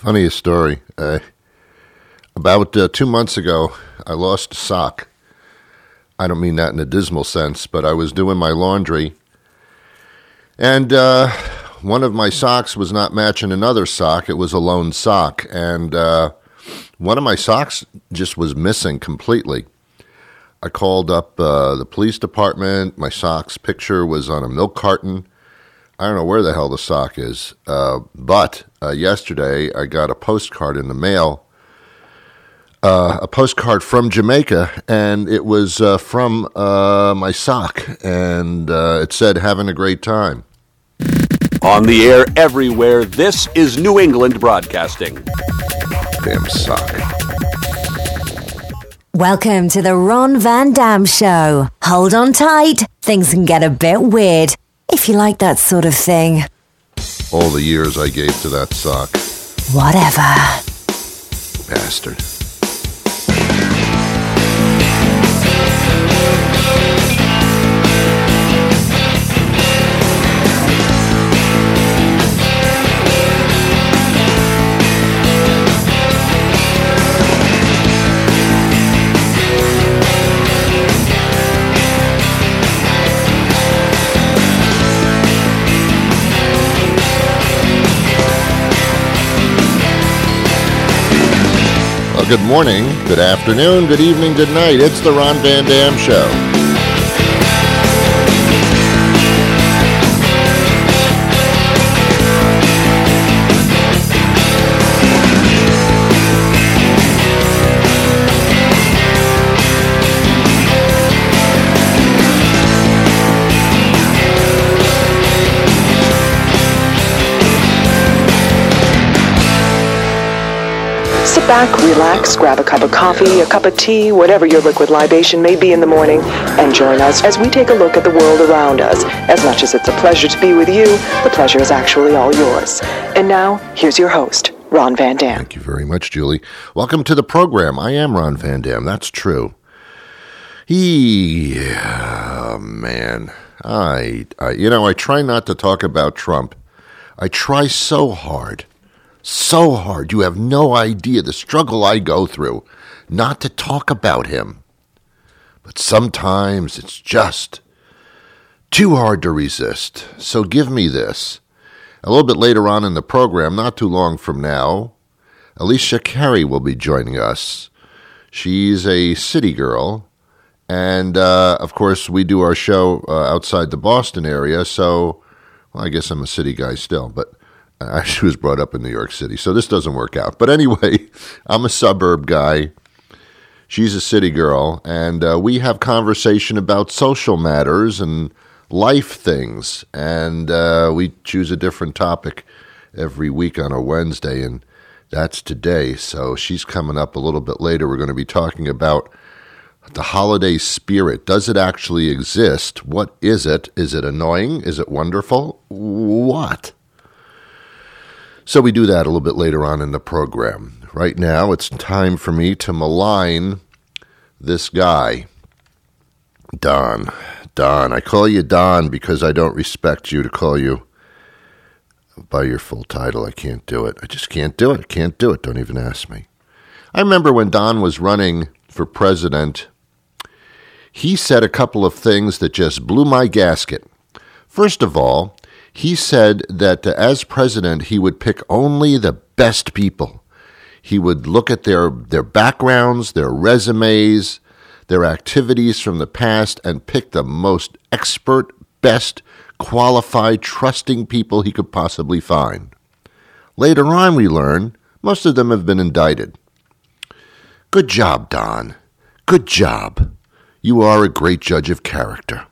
Funniest story. About 2 months ago, I lost a sock. I don't mean that in a dismal sense, but I was doing my laundry, and one of my socks was not matching another sock. It was a lone sock, and one of my socks just was missing completely. I called up the police department. My sock's picture was on a milk carton. I don't know where the hell the sock is, but yesterday I got a postcard in the mail, a postcard from Jamaica, and it was from my sock, and it said, "Having a great time." On the air everywhere, this is New England Broadcasting. Damn sock. Welcome to the Ron Van Dam Show. Hold on tight. Things can get a bit weird, if you like that sort of thing. All the years I gave to that sock. Whatever. Bastard. Good morning, good afternoon, good evening, good night. It's the Ron Van Dam Show. Sit back, relax, grab a cup of coffee, a cup of tea, whatever your liquid libation may be in the morning, and join us as we take a look at the world around us. As much as it's a pleasure to be with you, the pleasure is actually all yours. And now, here's your host, Ron Van Dam. Thank you very much, Julie. Welcome to the program. I am Ron Van Dam. That's true. Man. I try not to talk about Trump. I try so hard. So hard. You have no idea the struggle I go through not to talk about him. But sometimes it's just too hard to resist. So give me this. A little bit later on in the program, not too long from now, Alicia Carey will be joining us. She's a city girl. And, of course, we do our show outside the Boston area. So, well, I guess I'm a city guy still, but she was brought up in New York City, so this doesn't work out. But anyway, I'm a suburb guy. She's a city girl, and we have conversation about social matters and life things. And we choose a different topic every week on a Wednesday, and that's today. So she's coming up a little bit later. We're going to be talking about the holiday spirit. Does it actually exist? What is it? Is it annoying? Is it wonderful? What? So we do that a little bit later on in the program. Right now, it's time for me to malign this guy, Don. Don. I call you Don because I don't respect you to call you by your full title. I can't do it. I just can't do it. I can't do it. Don't even ask me. I remember when Don was running for president, he said a couple of things that just blew my gasket. First of all, he said that as president, he would pick only the best people. He would look at their backgrounds, their resumes, their activities from the past, and pick the most expert, best, qualified, trusting people he could possibly find. Later on, we learn most of them have been indicted. Good job, Don. Good job. You are a great judge of character.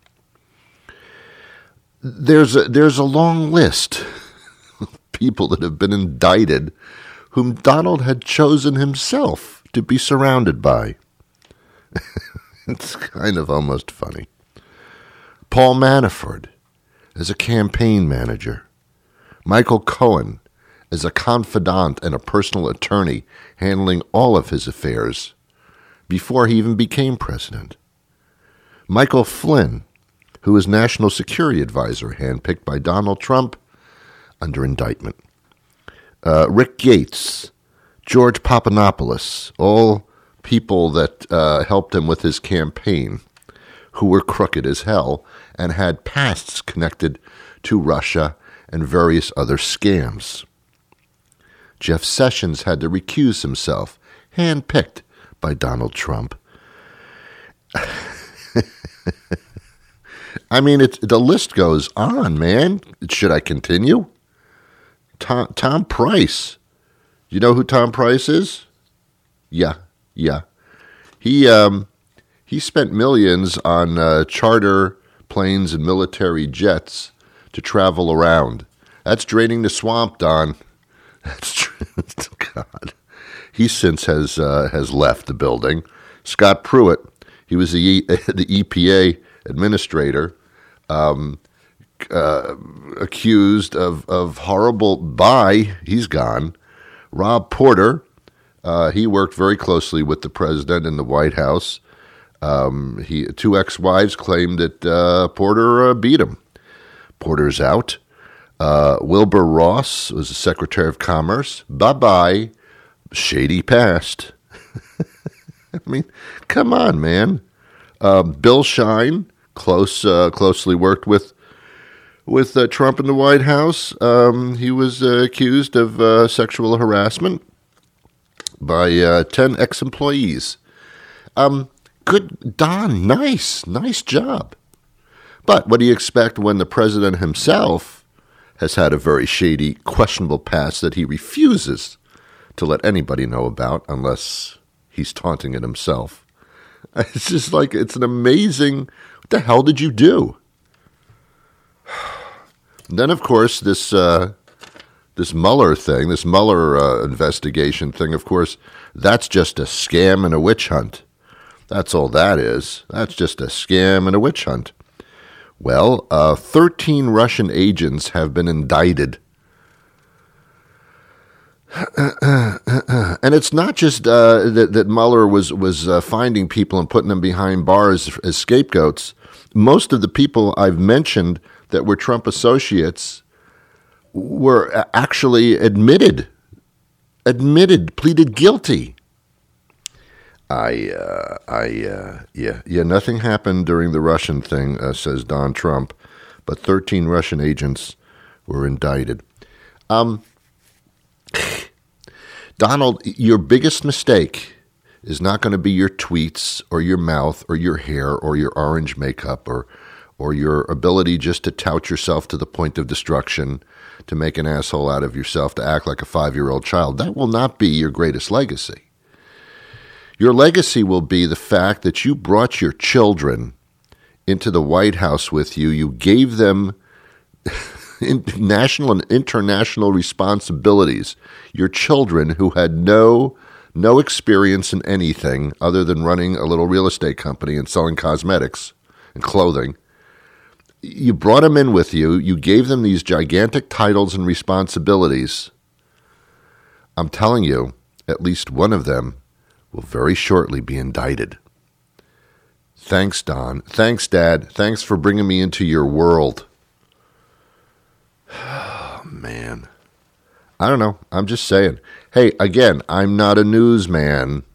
There's a long list of people that have been indicted whom Donald had chosen himself to be surrounded by. It's kind of almost funny. Paul Manafort as a campaign manager. Michael Cohen as a confidant and a personal attorney handling all of his affairs before he even became president. Michael Flynn, who was National Security Advisor, handpicked by Donald Trump, under indictment. Rick Gates, George Papadopoulos, all people that helped him with his campaign, who were crooked as hell and had pasts connected to Russia and various other scams. Jeff Sessions had to recuse himself, handpicked by Donald Trump. I mean, the list goes on, man. Should I continue? Tom Price. You know who Tom Price is? Yeah. He spent millions on charter planes and military jets to travel around. That's draining the swamp, Don. That's true. God. He since has left the building. Scott Pruitt, he was the EPA administrator, accused of horrible he's gone. Rob Porter, he worked very closely with the president in the White House. Two ex-wives claimed that Porter beat him. Porter's out. Wilbur Ross was the Secretary of Commerce. Bye-bye. Shady past. I mean, come on, man. Bill Shine, closely worked with Trump in the White House. He was accused of sexual harassment by 10 ex-employees. Good, Don, nice job. But what do you expect when the president himself has had a very shady, questionable past that he refuses to let anybody know about unless he's taunting it himself? It's just like, it's an amazing, what the hell did you do? And then, of course, this Mueller thing, this Mueller investigation thing, of course, that's just a scam and a witch hunt. That's all that is. That's just a scam and a witch hunt. Well, 13 Russian agents have been indicted. And it's not just that Mueller was finding people and putting them behind bars as scapegoats. Most of the people I've mentioned that were Trump associates were actually pleaded guilty. Nothing happened during the Russian thing, says Don Trump, but 13 Russian agents were indicted. Donald, your biggest mistake is not going to be your tweets or your mouth or your hair or your orange makeup or your ability just to tout yourself to the point of destruction, to make an asshole out of yourself, to act like a 5-year-old child. That will not be your greatest legacy. Your legacy will be the fact that you brought your children into the White House with you. You gave them national and international responsibilities. Your children who had no experience in anything other than running a little real estate company and selling cosmetics and clothing. You brought them in with you. You gave them these gigantic titles and responsibilities. I'm telling you, at least one of them will very shortly be indicted. Thanks, Don. Thanks, Dad. Thanks for bringing me into your world. Oh, man. I don't know. I'm just saying. Hey, again, I'm not a newsman.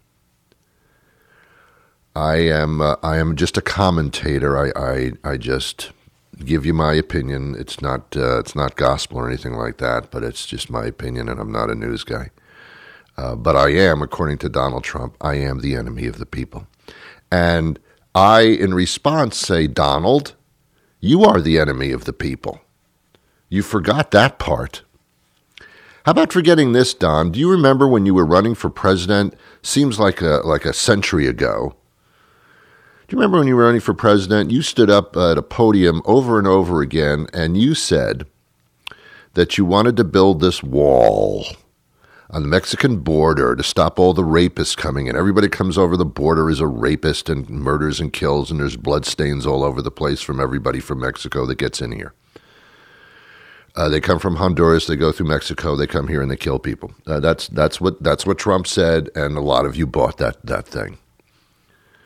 I am just a commentator. I just give you my opinion. It's not gospel or anything like that, but it's just my opinion, and I'm not a news guy. But I am, according to Donald Trump, I am the enemy of the people. And I, in response, say, Donald, you are the enemy of the people. You forgot that part. How about forgetting this, Don? Do you remember when you were running for president? Seems like a century ago. Do you remember when you were running for president? You stood up at a podium over and over again, and you said that you wanted to build this wall on the Mexican border to stop all the rapists coming in. Everybody comes over the border is a rapist and murders and kills, and there's bloodstains all over the place from everybody from Mexico that gets in here. They come from Honduras, they go through Mexico, they come here and they kill people. That's what Trump said, and a lot of you bought that thing.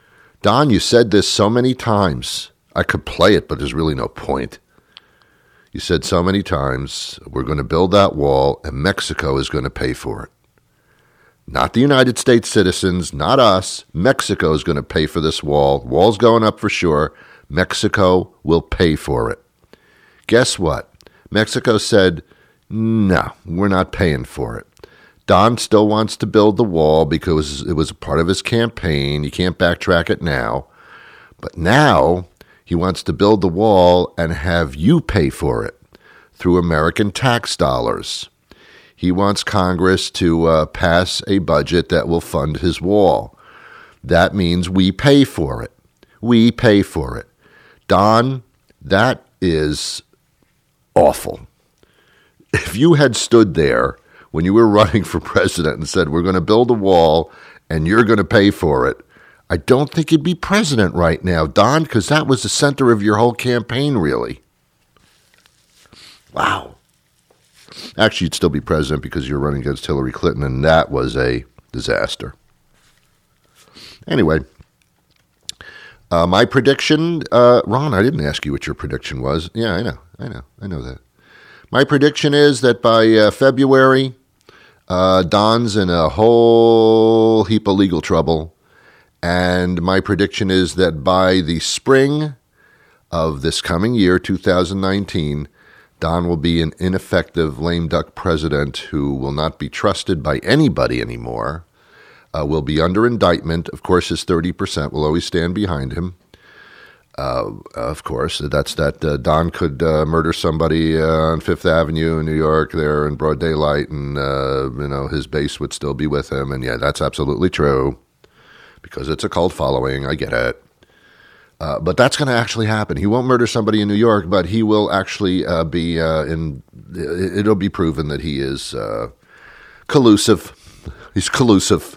Don, you said this so many times. I could play it, but there's really no point. You said so many times, we're going to build that wall and Mexico is going to pay for it. Not the United States citizens, not us. Mexico is going to pay for this wall. Wall's going up for sure. Mexico will pay for it. Guess what? Mexico said, no, we're not paying for it. Don still wants to build the wall because it was a part of his campaign. You can't backtrack it now. But now he wants to build the wall and have you pay for it through American tax dollars. He wants Congress to pass a budget that will fund his wall. That means we pay for it. We pay for it. Don, that is awful. If you had stood there when you were running for president and said, we're going to build a wall and you're going to pay for it, I don't think you'd be president right now, Don, because that was the center of your whole campaign, really. Wow. Actually, you'd still be president because you're running against Hillary Clinton, and that was a disaster. Anyway, my prediction, Ron, I didn't ask you what your prediction was. Yeah, I know that. My prediction is that by February, Don's in a whole heap of legal trouble. And my prediction is that by the spring of this coming year, 2019, Don will be an ineffective lame duck president who will not be trusted by anybody anymore, will be under indictment. Of course, his 30% will always stand behind him. Of course, that's that Don could murder somebody on Fifth Avenue in New York there in broad daylight, and his base would still be with him. And yeah, that's absolutely true. Because it's a cult following, I get it. But that's going to actually happen. He won't murder somebody in New York, but he will actually be it'll be proven that he is collusive. He's collusive.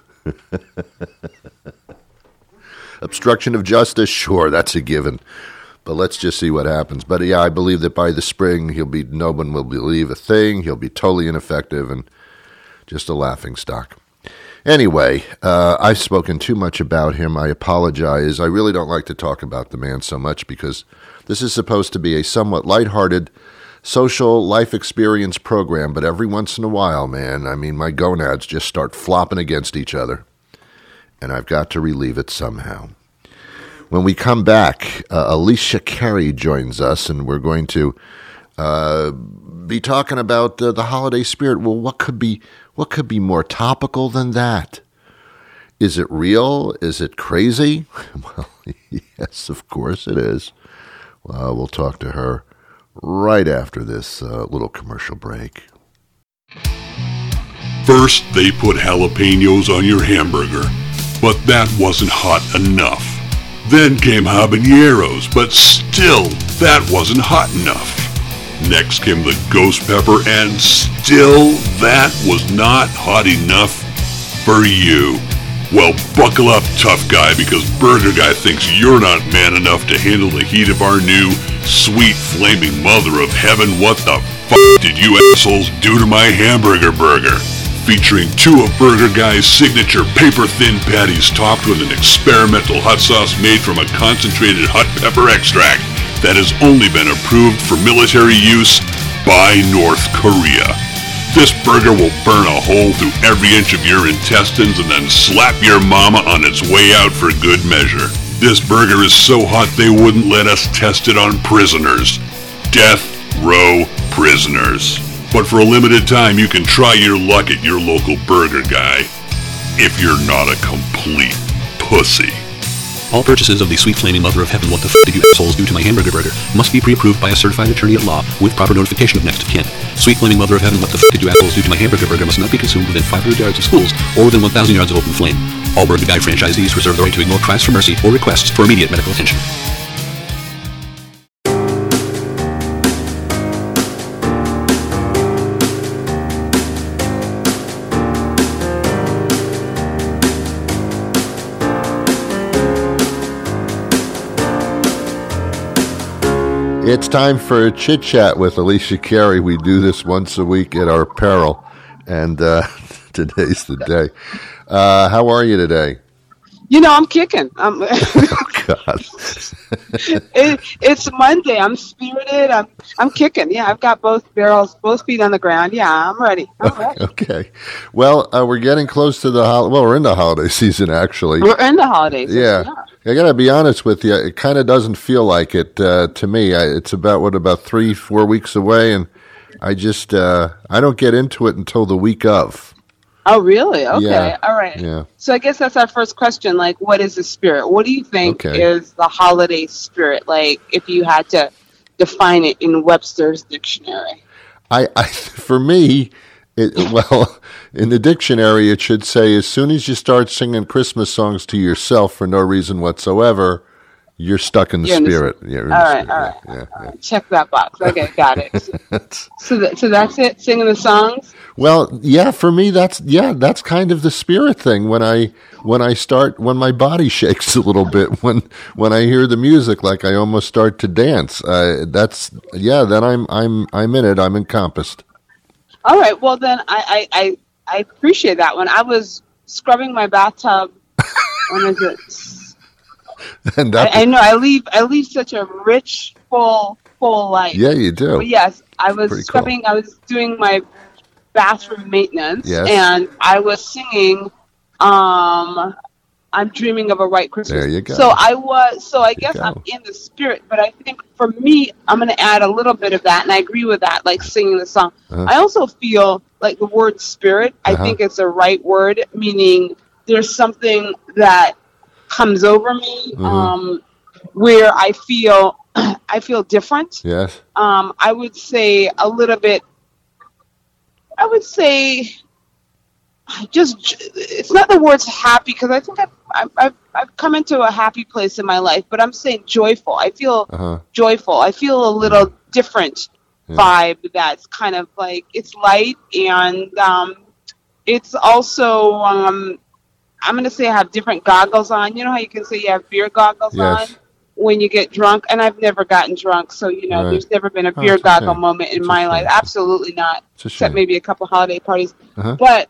Obstruction of justice, sure, that's a given. But let's just see what happens. But yeah, I believe that by the spring, no one will believe a thing. He'll be totally ineffective and just a laughingstock. Anyway, I've spoken too much about him. I apologize. I really don't like to talk about the man so much because this is supposed to be a somewhat lighthearted social life experience program, but every once in a while, man, I mean, my gonads just start flopping against each other, and I've got to relieve it somehow. When we come back, Alicia Carey joins us, and we're going to be talking about the holiday spirit. Well, what could be more topical than that? Is it real? Is it crazy? Well, yes, of course it is. We'll talk to her right after this little commercial break. First, they put jalapenos on your hamburger, but that wasn't hot enough. Then came habaneros, but still, that wasn't hot enough. Next came the ghost pepper, and still that was not hot enough for you. Well, buckle up, tough guy, because Burger Guy thinks you're not man enough to handle the heat of our new, sweet, flaming mother of heaven. What the f*** did you assholes do to my hamburger burger? Featuring 2 of Burger Guy's signature paper-thin patties topped with an experimental hot sauce made from a concentrated hot pepper extract that has only been approved for military use by North Korea. This burger will burn a hole through every inch of your intestines and then slap your mama on its way out for good measure. This burger is so hot they wouldn't let us test it on prisoners. Death row prisoners. But for a limited time, you can try your luck at your local Burger Guy. If you're not a complete pussy. All purchases of the Sweet Flaming Mother of Heaven, what the f*** did you assholes do to my hamburger burger, must be pre-approved by a certified attorney at law with proper notification of next of kin. Sweet Flaming Mother of Heaven, what the f*** did you assholes do to my hamburger burger must not be consumed within 500 yards of schools or within 1,000 yards of open flame. All Burger Guy franchisees reserve the right to ignore cries for mercy or requests for immediate medical attention. It's time for a Chit Chat with Alicia Carey. We do this once a week at our peril, and today's the day. How are you today? I'm kicking. God. It's Monday. I'm spirited. I'm kicking. Yeah, I've got both feet on the ground. Yeah, I'm ready. Okay. Well, we're getting close to we're in the holiday season, actually. We're in the holiday season. Yeah. I got to be honest with you. It kind of doesn't feel like it to me. It's about 3-4 weeks away, and I just I don't get into it until the week of. Oh, really? Okay. Yeah. All right. Yeah. So I guess that's our first question. Like, what is the spirit? What do you think is the holiday spirit? Like, if you had to define it in Webster's dictionary. For me, in the dictionary, it should say, as soon as you start singing Christmas songs to yourself for no reason whatsoever, you're stuck in the spirit. All right. Yeah. Check that box. Okay, got it. So that's it. Singing the songs. Well, yeah, for me, that's kind of the spirit thing. When my body shakes a little bit when I hear the music, like I almost start to dance. Then I'm in it. I'm encompassed. All right. Well, then I appreciate that one. I was scrubbing my bathtub. When is it? And I know I leave such a rich, full life. Yeah, you do. But yes, I was scrubbing. Cool. I was doing my bathroom maintenance, and I was singing. I'm dreaming of a white Christmas. There you go. So I guess I'm in the spirit. But I think for me, I'm going to add a little bit of that, and I agree with that, like singing the song. Uh-huh. I also feel like the word spirit. I think it's a right word, meaning there's something that comes over me, where I feel different. Yes. I would say a little bit. I would say just it's not the words happy, because I think I've come into a happy place in my life, but I'm saying joyful. I feel joyful. I feel a little different vibe that's kind of like it's light, and it's also I'm going to say I have different goggles on. You know how you can say you have beer goggles on when you get drunk? And I've never gotten drunk, so, there's never been a beer goggle moment in my life. Absolutely not, except maybe a couple holiday parties. But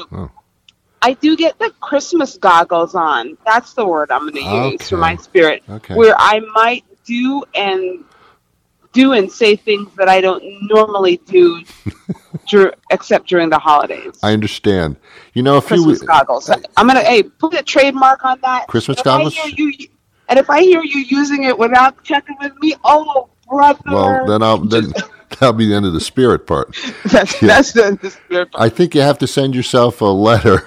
I do get the Christmas goggles on. That's the word I'm going to use for my spirit, where I might do and say things that I don't normally do except during the holidays. I understand. A Christmas goggles. I'm going to put a trademark on that. Christmas goggles? And if I hear you using it without checking with me, oh, brother. Well, then that'll be the end of the spirit part. That's the end of the spirit part. I think you have to send yourself a letter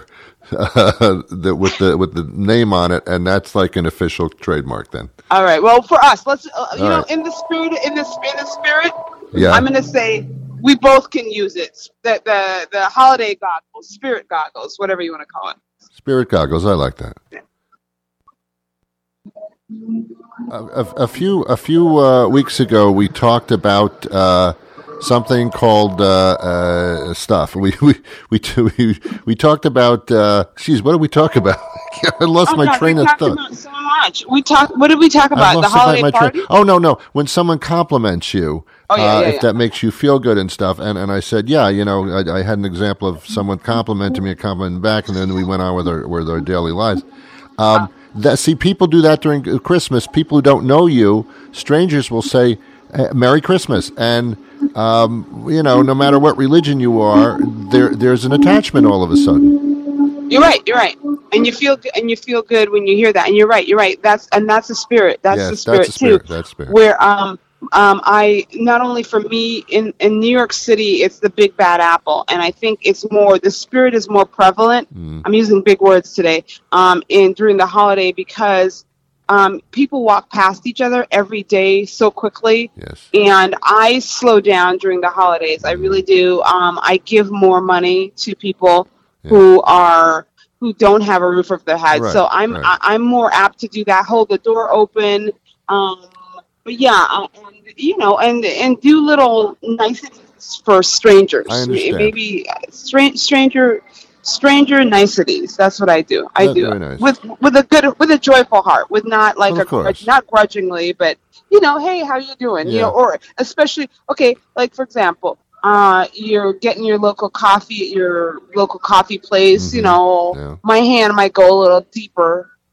with the name on it, and that's like an official trademark then. All right. Well, for us, let's in the spirit. Yeah. I'm going to say we both can use it. The holiday goggles, spirit goggles, whatever you want to call it. Spirit goggles. I like that. Yeah. A few weeks ago, we talked about something called stuff. We talked about. What did we talk about? I lost my train of thought. So much. What did we talk about? The holiday party? Oh no! When someone compliments you, if that makes you feel good and stuff, and I said, I had an example of someone complimenting me, complimenting back, and then we went on with our daily lives. People do that during Christmas. People who don't know you, strangers, will say, "Merry Christmas," and no matter what religion you are, there's an attachment all of a sudden. You're right, and you feel good when you hear that. And you're right. That's the spirit. That's the spirit too. That's spirit. Where I not only for me in New York City, it's the Big Bad Apple, and I think the spirit is more prevalent. I'm using big words today. During the holiday, because people walk past each other every day so quickly, and I slow down during the holidays. I really do. I give more money to people who don't have a roof over their head. Right, so I'm more apt to do that. Hold the door open. But and do little niceties for strangers. I understand. Maybe stranger niceties. That's what I do. I do nice. with a joyful heart, with not like not grudgingly, but hey, how you doing? Yeah. Or especially like for example, you're getting your local coffee at your local coffee place. My hand might go a little deeper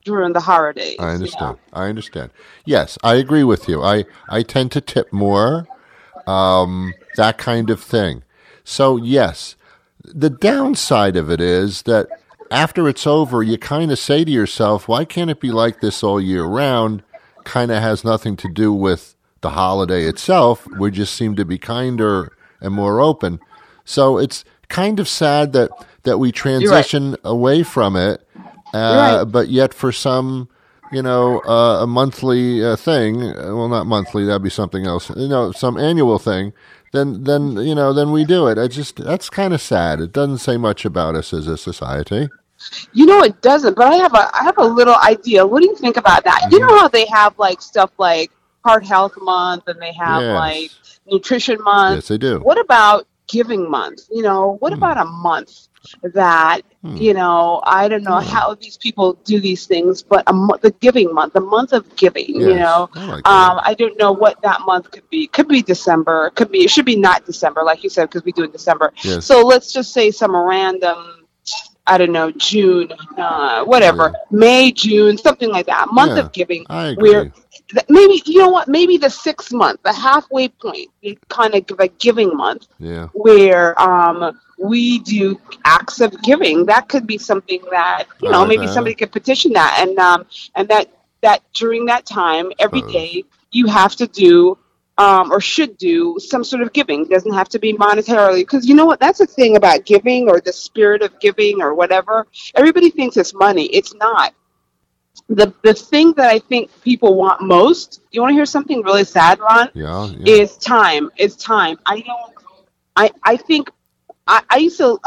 during the holidays. I understand. I understand. Yes, I agree with you. I tend to tip more, that kind of thing. So, yes, the downside of it is that after it's over, you kind of say to yourself, why can't it be like this all year round? Kind of has nothing to do with the holiday itself. We just seem to be kinder and more open. So it's kind of sad that we transition away from it. But yet for some, a monthly thing, well, not monthly, that'd be something else, some annual thing, then we do it. That's kind of sad. It doesn't say much about us as a society. It doesn't, but I have a little idea. What do you think about that? Mm-hmm. You know how they have like stuff like Heart Health Month and they have like Nutrition Month? Yes, they do. What about Giving Month? What about a month that, I don't know how these people do these things, but the Giving Month, the month of giving, I don't know what that month could be. Could be December. It should be not December, like you said, because we do it in December. Yes. So let's just say some random, I don't know, June, whatever, May, June, something like that. Month of giving. I agree. Maybe, maybe the 6th month, the halfway point, kind of a giving month, where we do acts of giving. That could be something that, maybe somebody could petition that. And that during that time, every day, you have to do or should do some sort of giving. It doesn't have to be monetarily, because you know what? That's the thing about giving, or the spirit of giving, or whatever. Everybody thinks it's money. It's not. The thing that I think people want most, you want to hear something really sad, Ron? Yeah. Is time. It's time. I think I used to,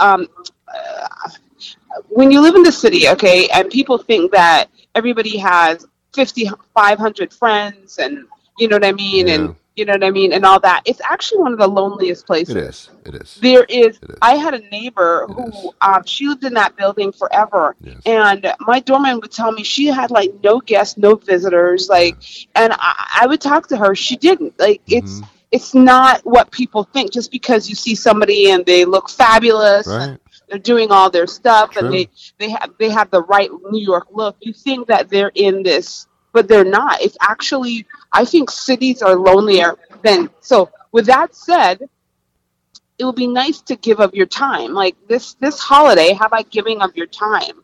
when you live in the city, okay, and people think that everybody has 500 friends, and you know what I mean, and you know what I mean, and all that. It's actually one of the loneliest places. It is. There is. I had a neighbor who, she lived in that building forever, and my doorman would tell me she had like no guests, no visitors, and I would talk to her. She didn't. It's not what people think. Just because you see somebody and they look fabulous, and they're doing all their stuff, and they have the right New York look, you think that they're in this. But they're not. It's actually, I think cities are lonelier than. So with that said, it would be nice to give of your time. Like this holiday, how about giving of your time?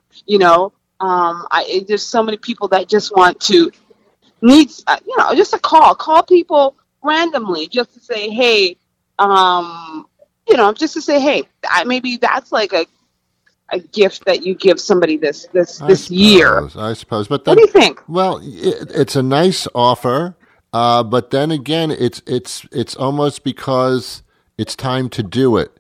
There's so many people that just want to just a call people randomly, just to say, hey, just to say, hey, maybe that's like a gift that you give somebody this year. I suppose. But then, what do you think? Well, it's a nice offer, but then again, it's almost because it's time to do it.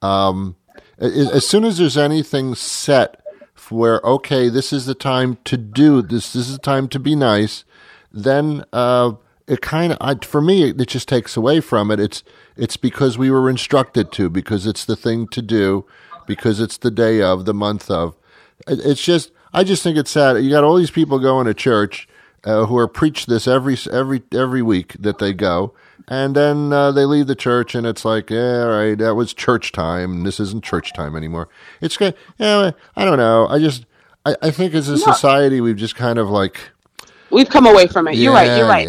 As soon as there's anything set where, okay, this is the time to do this is the time to be nice, then it kind of, for me, it just takes away from it. It's because we were instructed to, because it's the thing to do, because it's the day of, the month of. I just think it's sad. You got all these people going to church who are preached this every week that they go, and then they leave the church, and it's like, yeah, all right, that was church time. This isn't church time anymore. It's good. I don't know. I think as a society, we've just kind of we've come away from it. You're right. You're right.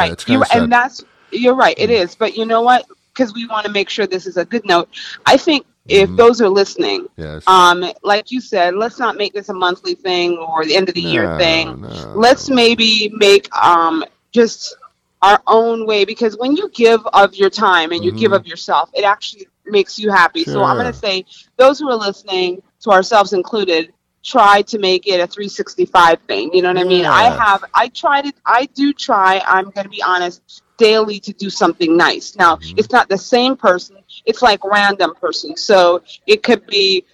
You're right. It is. But you know what? Because we want to make sure this is a good note. I think if those are listening, like you said, let's not make this a monthly thing or the end of the year thing. No. Let's maybe make just our own way, because when you give of your time and you give of yourself, it actually makes you happy. Sure. So I'm going to say, those who are listening, to ourselves included, try to make it a 365 thing. You know what I mean? I tried it. I do try, I'm going to be honest, daily to do something nice. Now, it's not the same person. It's like random person. So it could be,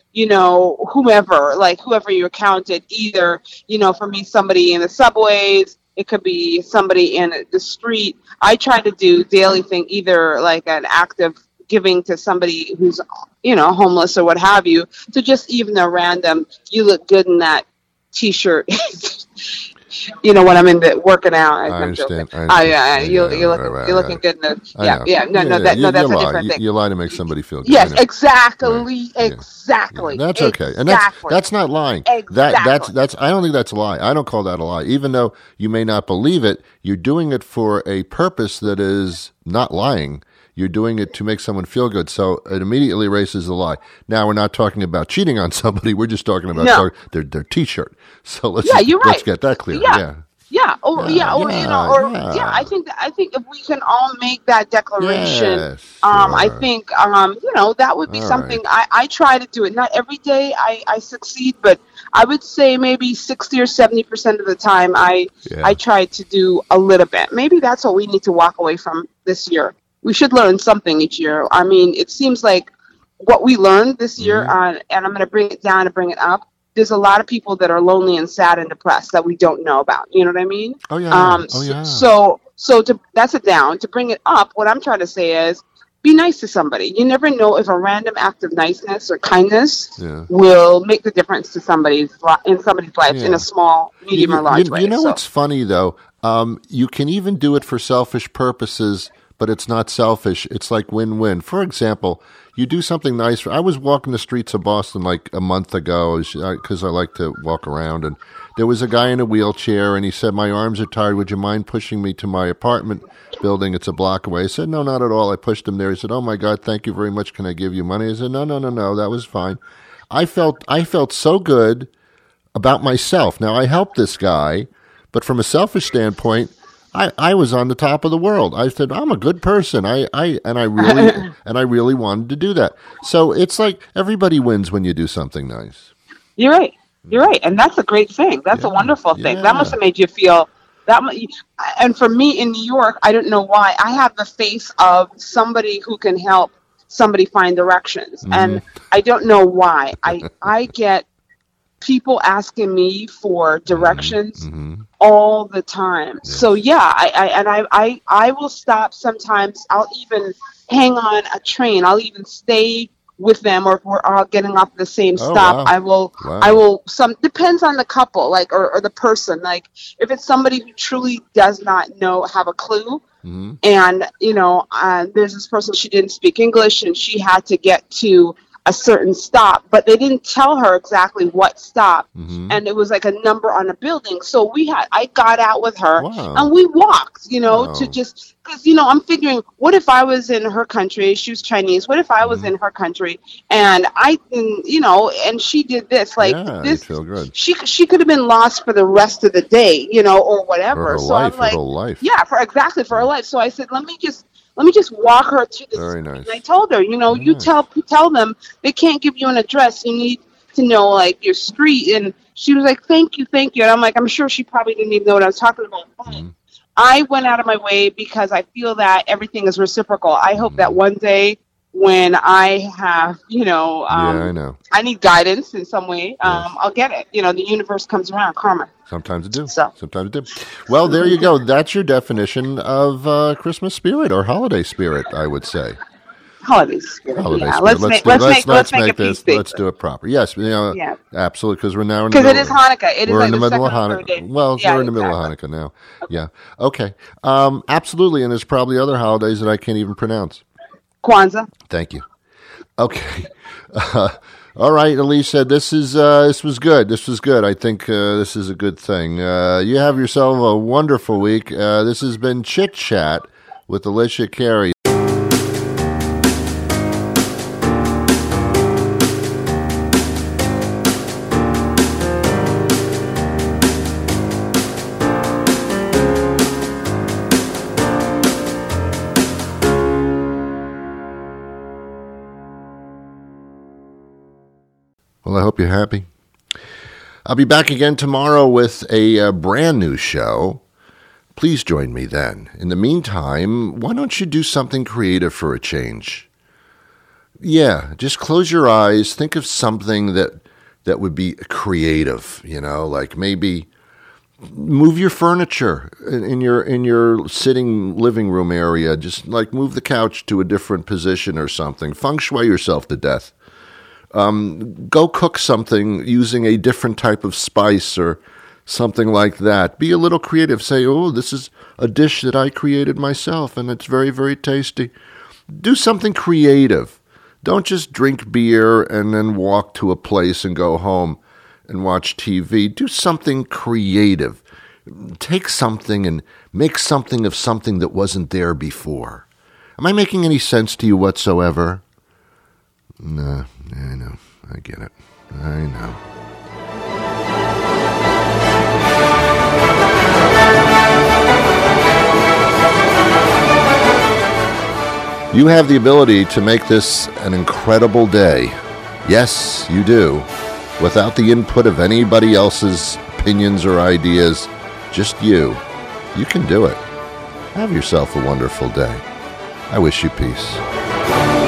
whoever you counted, either, for me, somebody in the subways, it could be somebody in the street. I try to do daily thing, either like an act of giving to somebody who's, homeless or what have you, to just even a random, you look good in that T-shirt. when I'm in the working out. I I'm understand. joking. You're looking good. That's a different thing. You lie to make somebody feel good. Yes, exactly. Exactly. Yeah. That's okay. And that's not lying. Exactly. That's I don't think that's a lie. I don't call that a lie. Even though you may not believe it, you're doing it for a purpose that is not lying. You're doing it to make someone feel good. So it immediately erases the lie. Now we're not talking about cheating on somebody. We're just talking about their T-shirt. So let's get that clear. I think if we can all make that declaration, I think that would be something. Right. I try to do it. Not every day I succeed, but I would say maybe 60 or 70% of the time I try to do a little bit. Maybe that's what we need to walk away from this year. We should learn something each year. I mean, it seems like what we learned this year, and I'm going to bring it down and bring it up. There's a lot of people that are lonely and sad and depressed that we don't know about. You know what I mean? Oh yeah. So that's a down. To bring it up, what I'm trying to say is, be nice to somebody. You never know if a random act of niceness or kindness will make the difference to somebody's life in a small, medium, or large way. You know what's funny though? You can even do it for selfish purposes, but it's not selfish. It's like win-win. For example, you do something nice. I was walking the streets of Boston like a month ago because I like to walk around, and there was a guy in a wheelchair, and he said, "My arms are tired. Would you mind pushing me to my apartment building? It's a block away." I said, "No, not at all." I pushed him there. He said, "Oh my God, thank you very much. Can I give you money?" I said, No, that was fine. I felt so good about myself. Now I helped this guy, but from a selfish standpoint, I was on the top of the world. I said, I'm a good person. I really wanted to do that. So it's like everybody wins when you do something nice. You're right. And that's a great thing. That's a wonderful thing. Yeah. That must have made you feel that. And for me in New York, I don't know why, I have the face of somebody who can help somebody find directions. Mm-hmm. And I don't know why. I get people asking me for directions all the time. Yes. So I will stop sometimes. I'll even hang on a train. I'll even stay with them, or if we're all getting off the same stop. Wow. I will depends on the couple, like, or the person. Like, if it's somebody who truly does not have a clue, and there's this person, she didn't speak English and she had to get to a certain stop, but they didn't tell her exactly what stop, and it was like a number on a building. So I got out with her, and we walked, to just, because I'm figuring, what if I was in her country? She was Chinese. What if I was in her country and and she did this, like this? Feel good. She could have been lost for the rest of the day, or whatever. For her life, I'm like, her whole life. Yeah, for her life. So I said, let me just walk her to this. Very nice. And I told her, you tell them they can't give you an address. You need to know, like, your street. And she was like, thank you. And I'm like, I'm sure she probably didn't even know what I was talking about. But I went out of my way because I feel that everything is reciprocal. I hope that one day when I have, I know, I need guidance in some way, I'll get it. The universe comes around, karma. Sometimes it do. Sometimes it do. Well, there you go. That's your definition of Christmas spirit or holiday spirit, I would say. Holiday spirit. Spirit. Let's make it. Let's do it proper. Yes, absolutely. Because we're now in because it is Hanukkah. We're in the middle of Hanukkah. Well, we're in the middle of Hanukkah now. Okay. Yeah. Okay. Absolutely. And there's probably other holidays that I can't even pronounce. Kwanzaa. Thank you. Okay. All right, Alicia, this was good. This was good. I think this is a good thing. You have yourself a wonderful week. This has been Chit Chat with Alicia Carey. Well, I hope you're happy. I'll be back again tomorrow with a brand new show. Please join me then. In the meantime, why don't you do something creative for a change? Yeah, just close your eyes. Think of something that would be creative, like maybe move your furniture in your sitting living room area. Just like move the couch to a different position or something. Feng shui yourself to death. Go cook something using a different type of spice or something like that. Be a little creative. Say, oh, this is a dish that I created myself, and it's very, very tasty. Do something creative. Don't just drink beer and then walk to a place and go home and watch TV. Do something creative. Take something and make something of something that wasn't there before. Am I making any sense to you whatsoever? No, I know. I get it. I know. You have the ability to make this an incredible day. Yes, you do. Without the input of anybody else's opinions or ideas, just you. You can do it. Have yourself a wonderful day. I wish you peace.